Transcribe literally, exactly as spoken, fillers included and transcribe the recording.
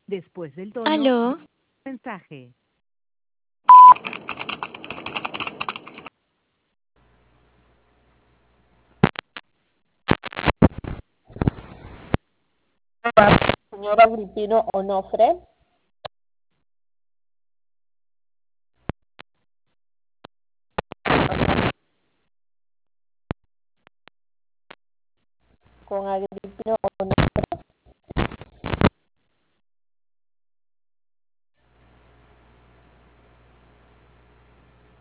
Después del tono, Aló, mensaje. Señor Agripino Onofre. Con Agripino